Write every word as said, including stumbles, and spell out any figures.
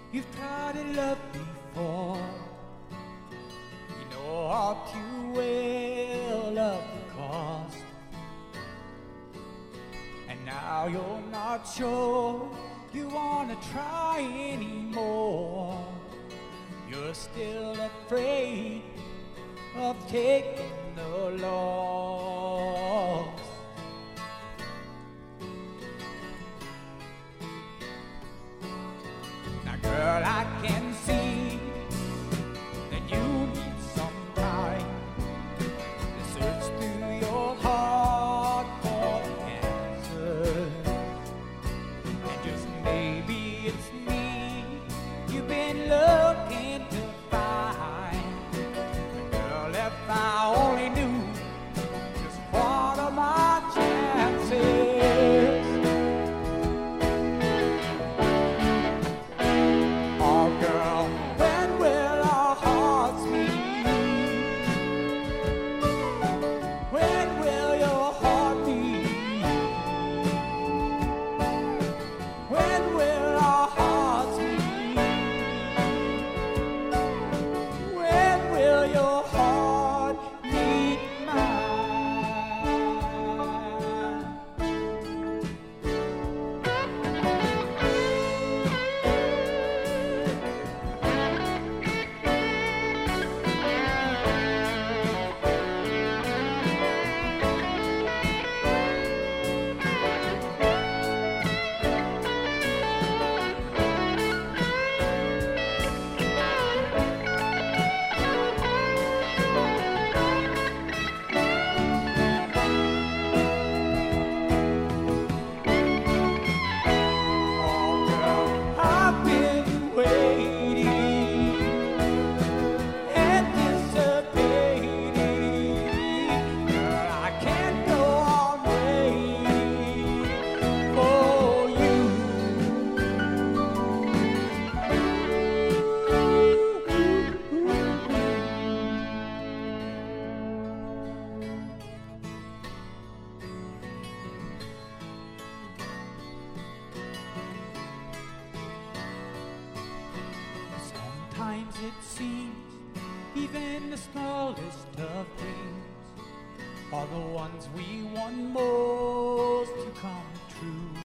You've tried to love before. You know all too well of the cost. And now you're not sure you wanna try anymore. You're still afraid of taking the loss. Now girl, I can see that you need some time to search through your heart for the answer. And just maybe it's me you've been looking to find. Girl, if I only knew just what are my chances. Oh girl, when will our hearts meet? When will your heart beat? When will our hearts meet? When will your heart meet mine? Sometimes it seems even the smallest of dreams are the ones we want most to come true.